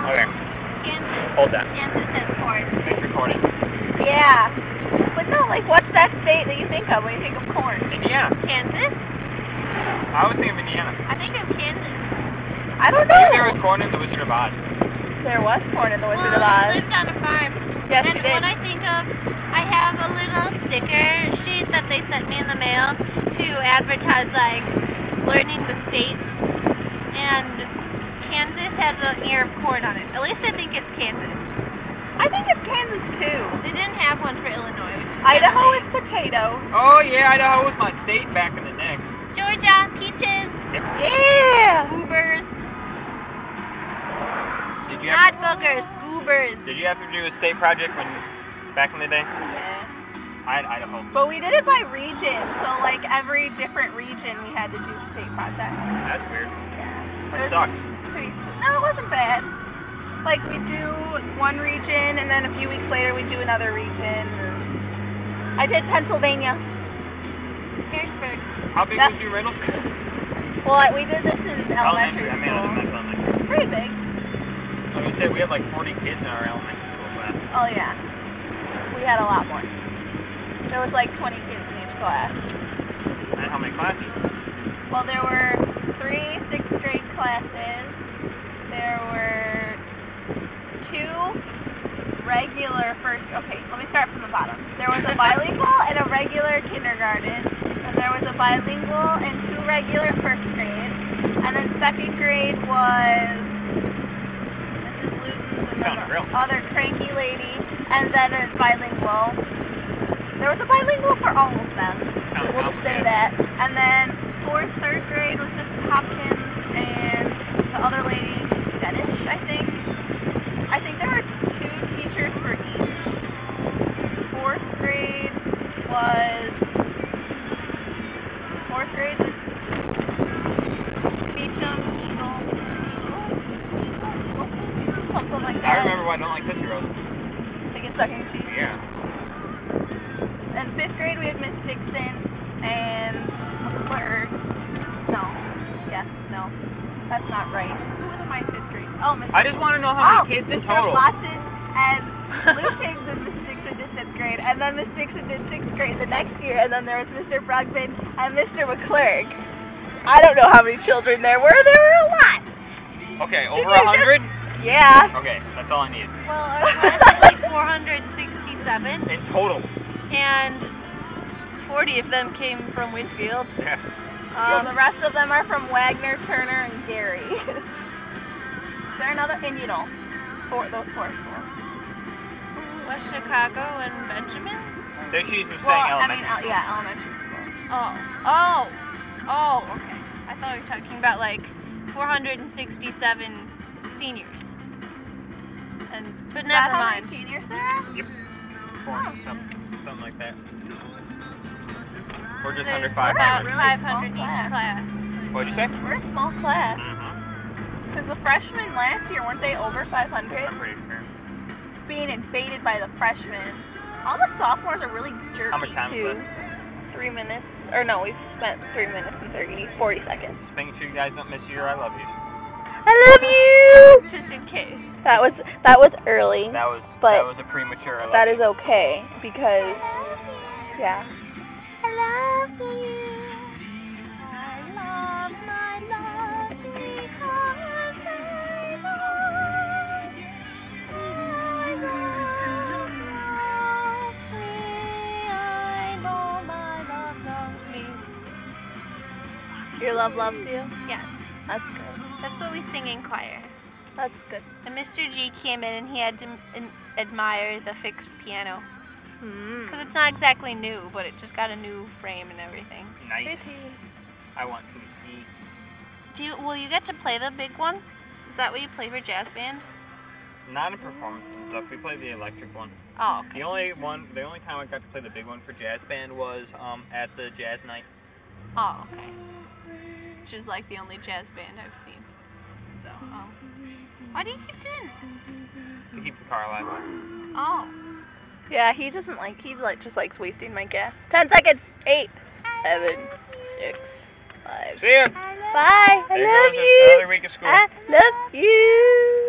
Okay. Kansas. Hold that. Kansas has corn. It's recording. Yeah. But no, like, what's that state that you think of when you think of corn? Indiana. Kansas? I always think of Indiana. I think of Kansas. I don't Maybe there know. was corn in the Wizard of Oz. There was corn in the Wizard Well, of I Oz. lived on a farm. Yes, and you did. when I think of, I have a little sticker sheet that they sent me in the mail to advertise, like, learning the states. And Kansas has an ear of corn on it. At least I think it's Kansas. I think it's Kansas, too. They didn't have one for Illinois. Which is Idaho kind is of potato. Oh yeah, Idaho was my state back in the day. Georgia, peaches, Yeah. goobers. Did you Not have boogers, goobers. Did you have to do a state project when back in the day? Yeah. I had Idaho. But we did it by region. So, like, every different region we had to do state projects. That's weird. Yeah. That sucks. No, it wasn't bad. Like, we do one region, and then a few weeks later we do another region. I did Pennsylvania. Harrisburg. How big That's- was your middle school? Well, we did this in elementary I mean, school. that's elementary. Pretty big. So we said we had like 40 kids in our elementary school class. Oh, yeah. We had a lot more. There was like 20 kids in each class. And how many classes? Well, there were 3 sixth grade classes. There were 2 regular first... Okay, let me start from the bottom. There was a bilingual and a regular kindergarten. And there was a bilingual and 2 regular first grade. And then second grade was Mrs. Luton's and then Sounds real. the other cranky lady. And then a bilingual. There was a bilingual for all of them. Sounds We'll just say complicated. that. And then third grade was Mrs. Hopkins and the other lady, Dennis, I think. I think there were 2 teachers for each. Fourth grade was Beecham, Eagle, something like that. I remember why I don't like Tootsie Rolls. Chicken suck and cheese. Yeah. And 5th grade we had Miss Dixon and McClure. No, that's not right. Who was in my 5th grade? Oh, Miss. I just want to know how many kids in Mr. total. Watson and Lou Higgs and Miss Dixon did 5th grade, and then Miss Dixon did 6th grade the next year, and then there was Mr. Brugman and Mr. McClurg. I don't know how many children there were. There were a lot. Okay, over Did you 100? Yeah. Okay, that's all I need. Well, our class was like 467, In total. and 40 of them came from Winfield. Yeah. The rest of them are from Wagner, Turner, and Gary. Is there another? And those 4 schools. West Chicago and Benjamin? They should be saying Well, elementary. elementary school. Oh, okay. I thought we were talking about like 467 seniors. But Is that never how mind. many seniors there are? Yep. 400 something like that. We're just There's under about 500. really 500 small each class. class. What'd you say? We're a small class. Mm-hmm. Because the freshmen last year, weren't they over 500? I'm pretty sure. Being invaded by the freshmen. All the sophomores are really jerky, How much time is too. left? 3 minutes. Or no, we've spent 3 minutes and 40 seconds. Just making sure you guys don't miss your I love you. I love you! Just in case. That was early. That was But a premature I love that you. is okay because, yeah. I love you. I love my love because I know my love loves me. Your love loves you? Yes. That's good. That's what we sing in choir. That's good. And Mr. G came in and he had to admire the fixed piano. Because it's not exactly new, but it just got a new frame and everything. Nice. Pretty. I want to see. Will you get to play the big one? Is that what you play for jazz band? Not in performance and stuff. We played the electric one. Oh, okay. The only time I got to play the big one for jazz band was at the jazz night. Oh, okay. Which is like the only jazz band I've seen. So, why do you keep doing this? To keep the car alive. Oh. Yeah, he just likes wasting my gas. 10 seconds. 8, 7, 6, 5. See ya. Bye. I There love goes you. another week of school. I love you.